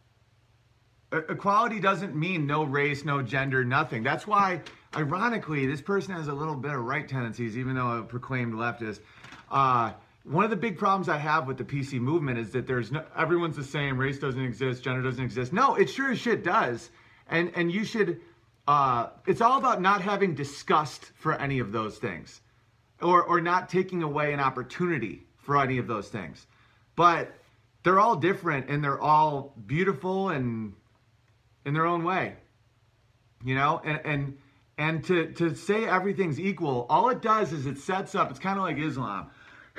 equality doesn't mean no race, no gender, nothing. That's why, ironically, this person has a little bit of right tendencies, even though a proclaimed leftist. Uh, one of the big problems I have with the P C movement is that there's no, everyone's the same, race doesn't exist, gender doesn't exist. No, it sure as shit does. And, and you should, uh, it's all about not having disgust for any of those things. Or, or not taking away an opportunity for any of those things. But they're all different and they're all beautiful and in their own way. You know, and and, and to, to say everything's equal, all it does is it sets up, it's kind of like Islam,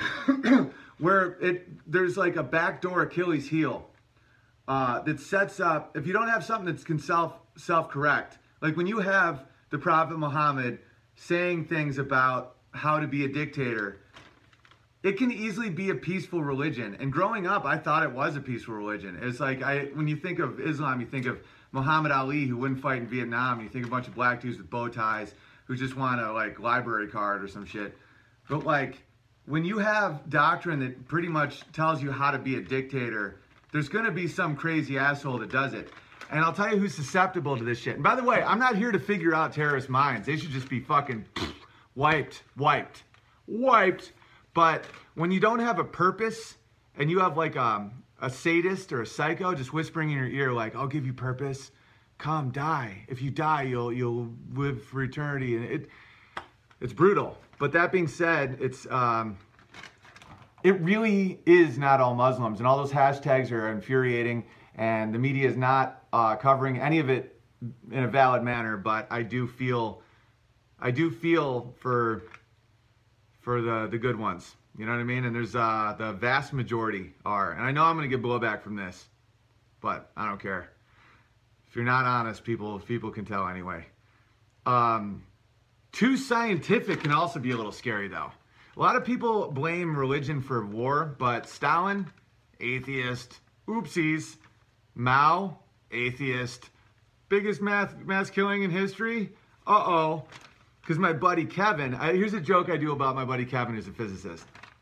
where it there's like a backdoor Achilles heel uh, that sets up, if you don't have something that can self, self-correct, like when you have the Prophet Muhammad saying things about how to be a dictator, it can easily be a peaceful religion. And growing up, I thought it was a peaceful religion. It's like, I when you think of Islam, you think of Muhammad Ali, who wouldn't fight in Vietnam. You think of a bunch of black dudes with bow ties who just want a like library card or some shit. But like, when you have doctrine that pretty much tells you how to be a dictator, there's going to be some crazy asshole that does it. And I'll tell you who's susceptible to this shit. And by the way, I'm not here to figure out terrorist minds. They should just be fucking wiped, wiped, wiped. But when you don't have a purpose and you have like a, a sadist or a psycho just whispering in your ear like, I'll give you purpose, come die. If you die, you'll you'll live for eternity. And it it's brutal. But that being said, it's um, it really is not all Muslims, and all those hashtags are infuriating, and the media is not uh, covering any of it in a valid manner. But I do feel, I do feel for for the the good ones. You know what I mean? And there's uh, the vast majority are, and I know I'm going to get blowback from this, but I don't care. If you're not honest, people people can tell anyway. Um, too scientific can also be a little scary, though. A lot of people blame religion for war, but Stalin, atheist. Oopsies. Mao, atheist. Biggest mass, mass killing in history? Uh-oh. Because my buddy Kevin, I, here's a joke I do about my buddy Kevin, who's a physicist.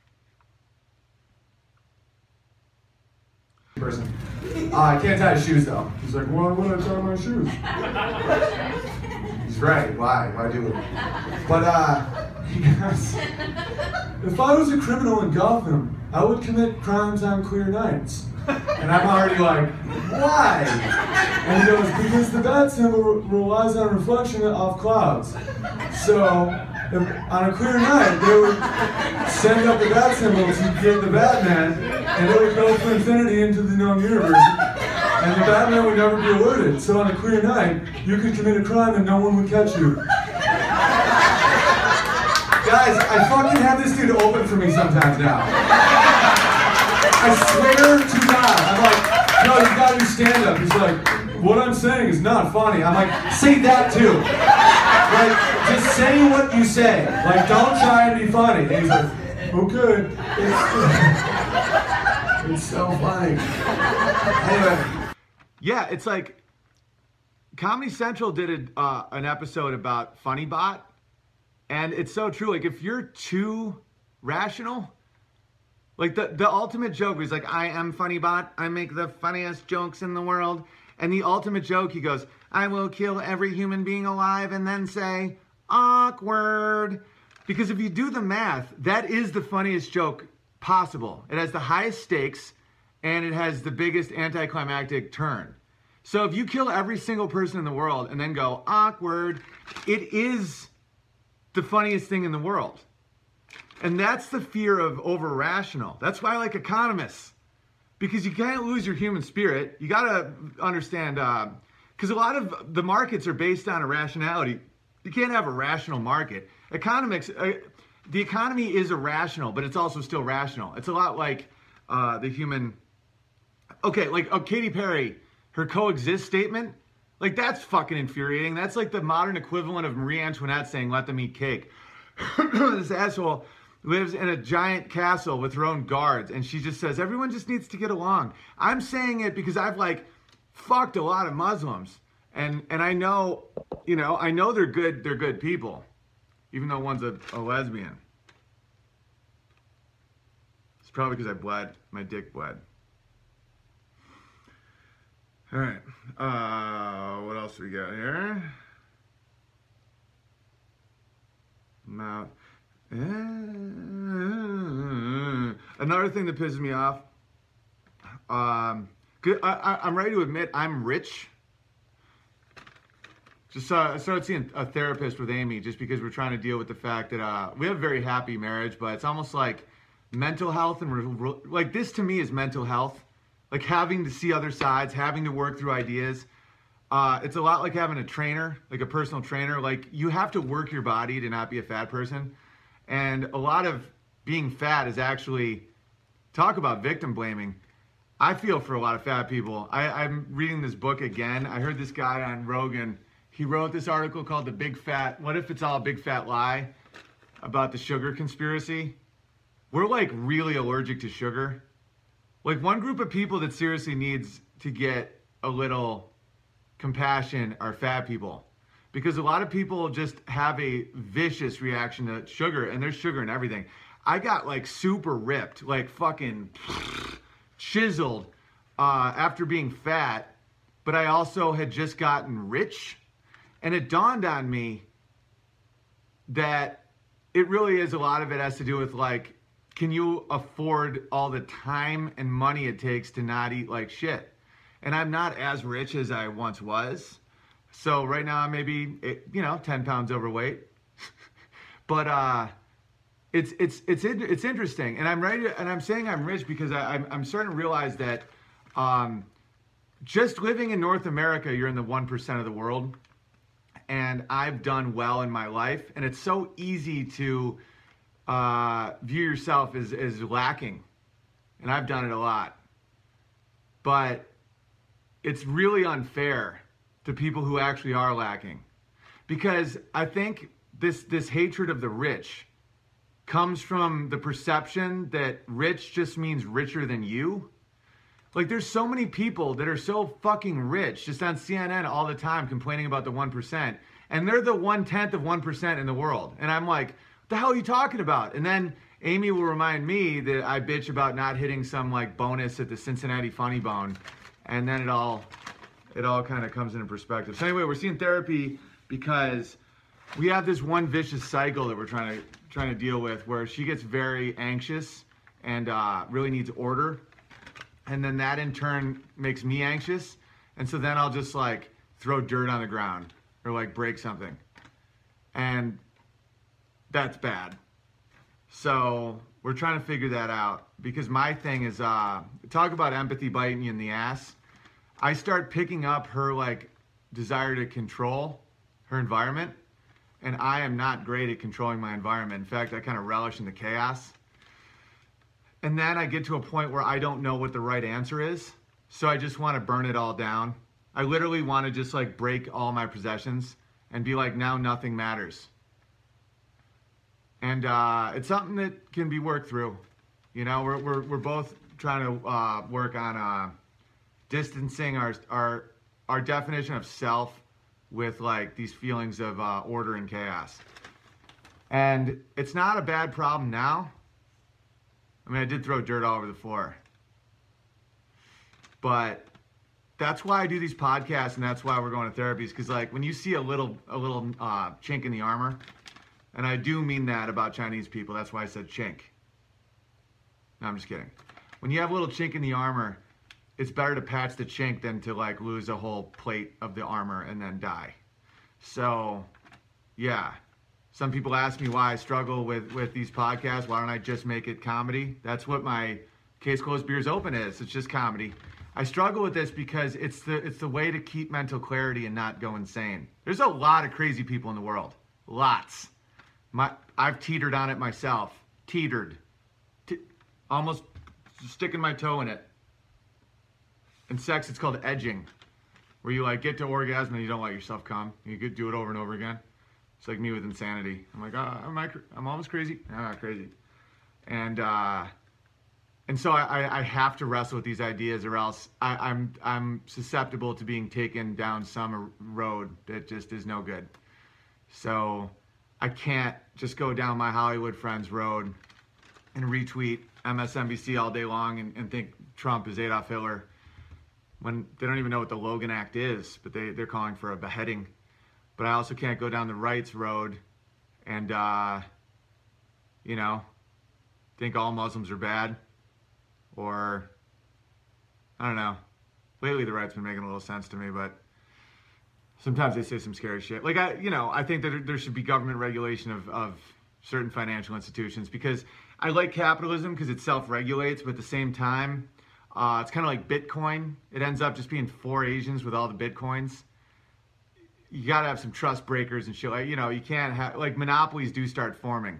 Person. Uh, I can't tie his shoes, though. He's like, well, why would I tie my shoes? He's right. Why? Why do it? But, uh, he goes, if I was a criminal in Gotham, I would commit crimes on clear nights. And I'm already like, why? And he goes, because the bat symbol re- relies on reflection off clouds. So, if, on a clear night, they would send up the bat symbol to get the Batman, and it would go for infinity into the known universe. And the Batman would never be alerted. So on a clear night, you could commit a crime and no one would catch you. Guys, I fucking have this dude open for me sometimes now. I swear to God. I'm like, no, you gotta do stand-up. He's like, what I'm saying is not funny. I'm like, say that too. Like, just say what you say. Like, don't try and be funny. And he's like, okay. It's, it's so funny. Anyway. Yeah, it's like Comedy Central did a, uh, an episode about Funny Bot, and it's so true. Like, if you're too rational, like the, the ultimate joke was like, I am Funny Bot, I make the funniest jokes in the world. And the ultimate joke, he goes, I will kill every human being alive and then say, awkward. Because if you do the math, that is the funniest joke possible. It has the highest stakes, and it has the biggest anticlimactic turn. So if you kill every single person in the world and then go, awkward, it is the funniest thing in the world. And that's the fear of over-rational. That's why I like economists. Because you can't lose your human spirit. You got to understand, because uh, a lot of the markets are based on irrationality. You can't have a rational market. Economics, uh, the economy is irrational, but it's also still rational. It's a lot like uh, the human... Okay, like oh, Katy Perry, her coexist statement, like that's fucking infuriating. That's like the modern equivalent of Marie Antoinette saying, let them eat cake. This asshole lives in a giant castle with her own guards, and she just says, everyone just needs to get along. I'm saying it because I've like fucked a lot of Muslims, and and I know, you know, I know they're good, they're good people, even though one's a, a lesbian. It's probably because I bled, my dick bled. All right, uh, what else we got here? Now, uh, another thing that pisses me off, um, I, I, I'm ready to admit I'm rich. Just uh, I started seeing a therapist with Amy just because we're trying to deal with the fact that uh, we have a very happy marriage, but it's almost like mental health and re- re- like this to me is mental health. Like having to see other sides, having to work through ideas. Uh, it's a lot like having a trainer, like a personal trainer. Like you have to work your body to not be a fat person. And a lot of being fat is actually, talk about victim blaming. I feel for a lot of fat people. I, I'm reading this book again. I heard this guy on Rogan. He wrote this article called The Big Fat, What If It's All a Big Fat Lie? About the sugar conspiracy. We're like really allergic to sugar. Like one group of people that seriously needs to get a little compassion are fat people. Because a lot of people just have a vicious reaction to sugar, and there's sugar in everything. I got like super ripped, like fucking chiseled uh, after being fat, but I also had just gotten rich. And it dawned on me that it really is a lot of it has to do with like, can you afford all the time and money it takes to not eat like shit? And I'm not as rich as I once was. So right now I'm maybe, you know, ten pounds overweight. But uh, it's it's it's it's interesting, and I'm ready to, and I'm saying I'm rich because I, I'm I'm starting to realize that um, just living in North America, you're in the one percent of the world, and I've done well in my life, and it's so easy to uh, view yourself as as lacking, and I've done it a lot, but it's really unfair to people who actually are lacking, because I think this this hatred of the rich comes from the perception that rich just means richer than you. Like, there's so many people that are so fucking rich just on C N N all the time complaining about the one percent, and they're the one-tenth of one percent in the world. And I'm like, what the hell are you talking about? And then Amy will remind me that I bitch about not hitting some like bonus at the Cincinnati Funny Bone, and then it all it all kind of comes into perspective. So anyway, we're seeing therapy because we have this one vicious cycle that we're trying to trying to deal with, where she gets very anxious and uh, really needs order, and then that in turn makes me anxious, and so then I'll just like throw dirt on the ground or like break something, and that's bad. So we're trying to figure that out, because my thing is uh, talk about empathy biting you in the ass. I start picking up her like desire to control her environment, and I am not great at controlling my environment. In fact, I kind of relish in the chaos. And then I get to a point where I don't know what the right answer is, so I just want to burn it all down. I literally want to just like break all my possessions and be like, now nothing matters. And uh, it's something that can be worked through. You know, we're we're we're both trying to uh, work on uh, distancing our our our definition of self with like these feelings of uh, order and chaos. And it's not a bad problem now. I mean, I did throw dirt all over the floor, but that's why I do these podcasts, and that's why we're going to therapies. Because like when you see a little a little uh, chink in the armor, and I do mean that about Chinese people. That's why I said chink. No, I'm just kidding. When you have a little chink in the armor, it's better to patch the chink than to like lose a whole plate of the armor and then die. So, yeah. Some people ask me why I struggle with, with these podcasts. Why don't I just make it comedy? That's what my Case Closed Beers Open is. It's just comedy. I struggle with this because it's the it's the way to keep mental clarity and not go insane. There's a lot of crazy people in the world. Lots. My, I've teetered on it myself. Teetered. Te- almost sticking my toe in it. In sex, it's called edging, where you like get to orgasm and you don't let yourself come. You could do it over and over again. It's like me with insanity. I'm like, oh, am I, I'm almost crazy? Ah, crazy. And uh, and so I, I have to wrestle with these ideas, or else I, I'm I'm susceptible to being taken down some road that just is no good. So I can't just go down my Hollywood friends road and retweet M S N B C all day long and, and think Trump is Adolf Hitler, when they don't even know what the Logan Act is, but they, they're calling for a beheading. But I also can't go down the rights road and, uh, you know, think all Muslims are bad. Or, I don't know. Lately the right's been making a little sense to me, but sometimes they say some scary shit. Like, I, you know, I think that there should be government regulation of, of certain financial institutions, because I like capitalism because it self-regulates, but at the same time, uh, it's kind of like Bitcoin. It ends up just being four Asians with all the Bitcoins. You got to have some trust breakers and shit. Like, you know, you can't have, like, monopolies do start forming.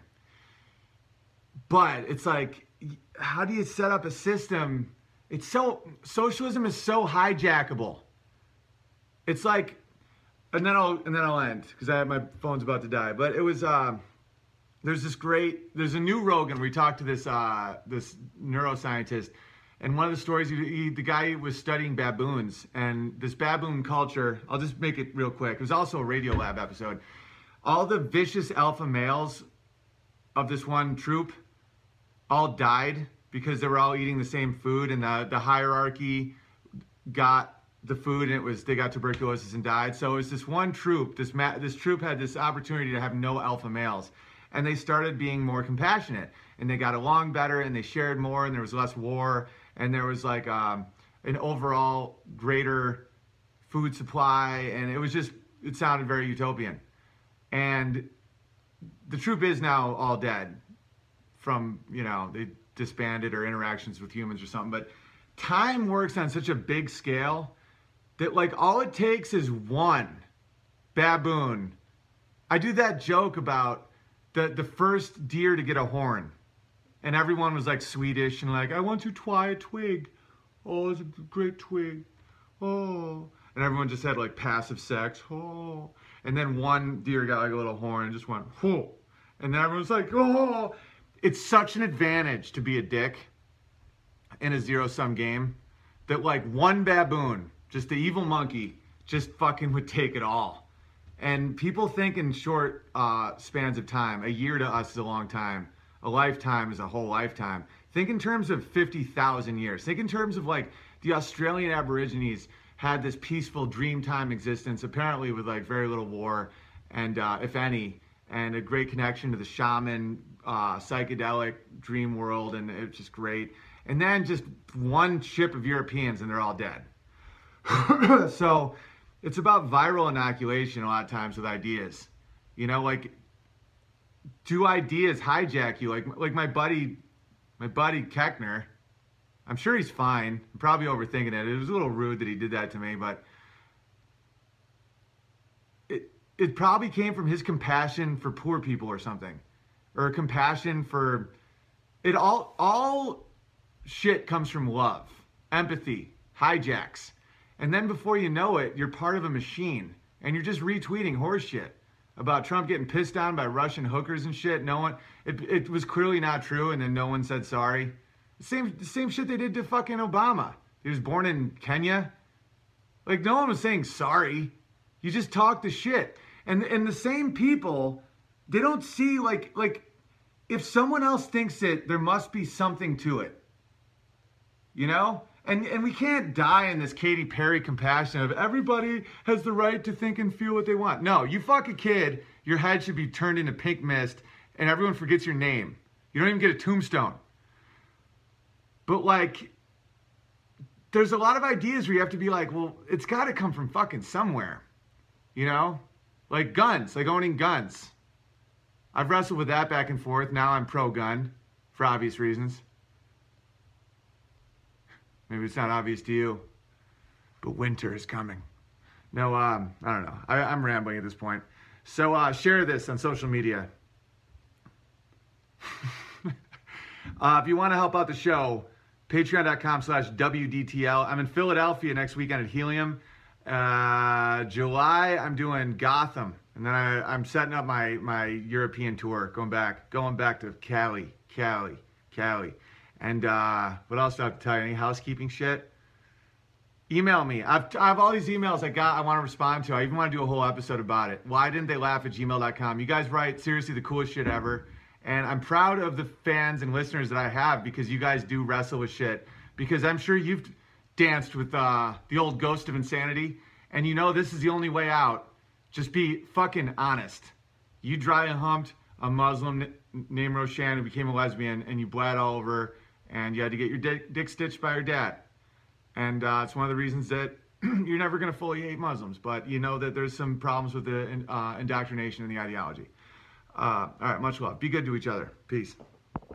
But it's like, how do you set up a system? It's so, socialism is so hijackable. It's like, and then I'll, and then I'll end, because I have, my phone's about to die. But it was, uh, there's this great, there's a new Rogan where we talked to this, uh, this neuroscientist. And one of the stories, he, he, the guy was studying baboons, and this baboon culture, I'll just make it real quick. It was also a Radiolab episode. All the vicious alpha males of this one troop all died because they were all eating the same food, and the, the hierarchy got the food, and it was, they got tuberculosis and died. So it was this one troop, this, ma- this troop had this opportunity to have no alpha males. And they started being more compassionate, and they got along better, and they shared more, and there was less war. And there was like um, an overall greater food supply, and it was just, it sounded very utopian. And the troop is now all dead. from, you know, they disbanded or interactions with humans or something. But time works on such a big scale that like all it takes is one baboon. I do that joke about the, the first deer to get a horn. And everyone was like Swedish and like, I want to try a twig. Oh, it's a great twig. Oh. And everyone just had like passive sex. Oh. And then one deer got like a little horn and just went, whoa. And then everyone's like, oh. It's such an advantage to be a dick in a zero-sum game that like one baboon, just the evil monkey, just fucking would take it all. And people think in short uh, spans of time. A year to us is a long time. A lifetime is a whole lifetime. Think in terms of fifty thousand years. Think in terms of like the Australian Aborigines had this peaceful dreamtime existence, apparently with like very little war, and uh, if any, and a great connection to the shaman, uh, psychedelic dream world, and it's just great. And then just one ship of Europeans and they're all dead. So it's about viral inoculation a lot of times with ideas. You know, like, do ideas hijack you? Like, like my buddy, my buddy Keckner, I'm sure he's fine. I'm probably overthinking it. It was a little rude that he did that to me, but it it probably came from his compassion for poor people or something, or compassion for it. All all shit comes from love, empathy, hijacks, and then before you know it, you're part of a machine, and you're just retweeting horse shit about Trump getting pissed on by Russian hookers and shit. No one, it, it was clearly not true, and then no one said sorry. The same, the same shit they did to fucking Obama. He was born in Kenya. Like, no one was saying sorry. You just talk the shit. And and the same people, they don't see, like, like if someone else thinks it, there must be something to it. You know? And and we can't die in this Katy Perry compassion of everybody has the right to think and feel what they want. No, you fuck a kid, your head should be turned into pink mist, and everyone forgets your name. You don't even get a tombstone. But like, there's a lot of ideas where you have to be like, well, it's got to come from fucking somewhere. You know? Like guns, like owning guns. I've wrestled with that back and forth. Now I'm pro-gun for obvious reasons. Maybe it's not obvious to you, but winter is coming. No, um, I don't know. I, I'm rambling at this point. So uh, share this on social media. uh, if you want to help out the show, patreon.com slash WDTL. I'm in Philadelphia next weekend at Helium. Uh, July, I'm doing Gotham. And then I, I'm setting up my, my European tour, going back, going back to Cali, Cali, Cali. And uh, what else do I have to tell you? Any housekeeping shit? Email me. I've, I have all these emails I got I want to respond to. I even want to do a whole episode about it. Why didn't they laugh at gmail dot com? You guys write seriously the coolest shit ever. And I'm proud of the fans and listeners that I have because you guys do wrestle with shit. Because I'm sure you've danced with uh, the old ghost of insanity. And you know this is the only way out. Just be fucking honest. You dry humped a Muslim n- named Roshan who became a lesbian and you bled all over and you had to get your dick, dick stitched by your dad. And uh, it's one of the reasons that you're never going to fully hate Muslims, but you know that there's some problems with the uh, indoctrination and the ideology. Uh, all right, much love. Be good to each other. Peace.